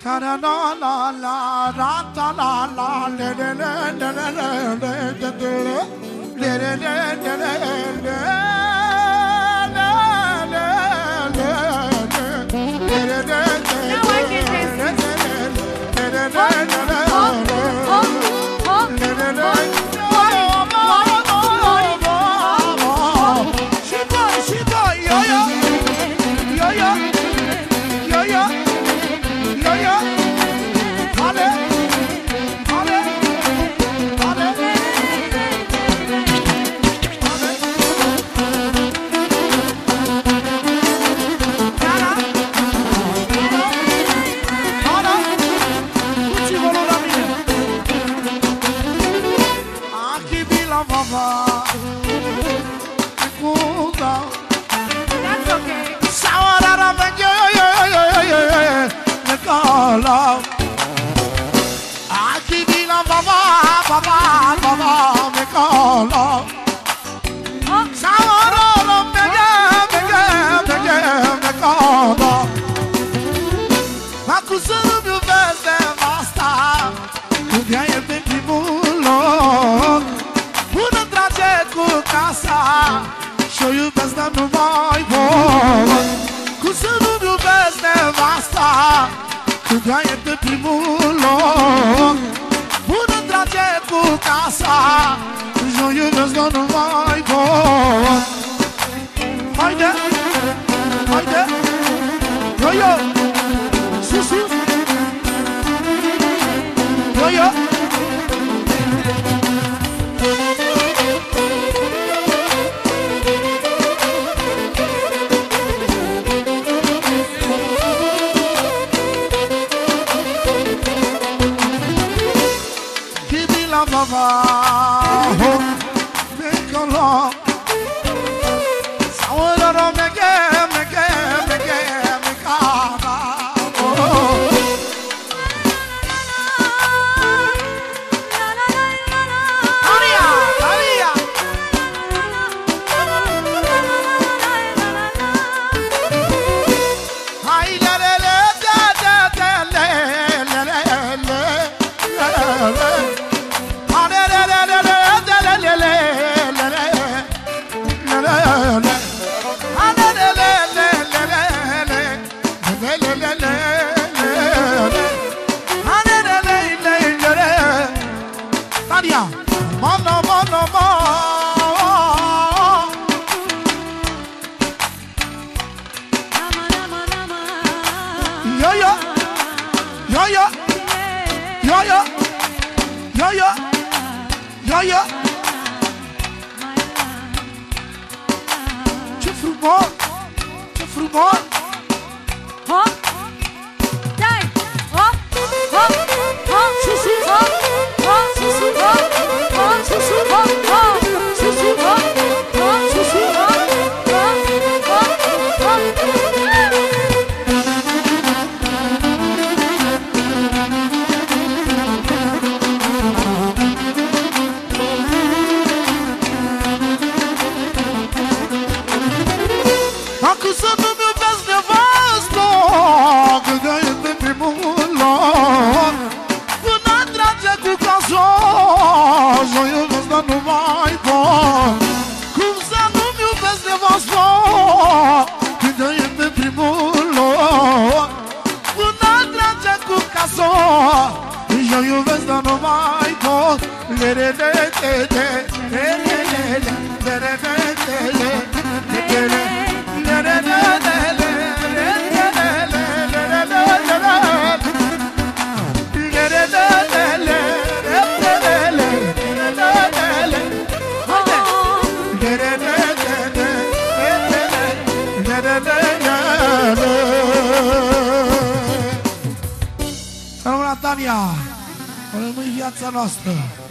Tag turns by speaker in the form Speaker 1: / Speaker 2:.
Speaker 1: Și-o iubesc, dar nu mai pot. Cum să nu-mi iubesc nevasta când ea e pe primul loc? Până trage cu casa și-o iubesc, dar nu mai pot. Haide, haide, yo-yo, sus, sus, yo-yo. Ce frumos! Ce frumos!
Speaker 2: Hop! Dai! Hop! Hop! Hop! Susu! Hop! Hop! Susu! Hop! Hop! Susu! Hop! Hop! Susu! Hop! Hop! Susu! Hop! Hop! Hop! Hop!
Speaker 1: Dacă să nu-mi iubesc nevastă când ea e pe primul loc, până trage cu casa și-o iubesc, dar nu mai pot. Cum să nu-mi iubesc nevastă când ea e pe primul loc, până trage cu casa și-o iubesc, dar nu mai pot. Să rămână Tania, rămâi viața noastră.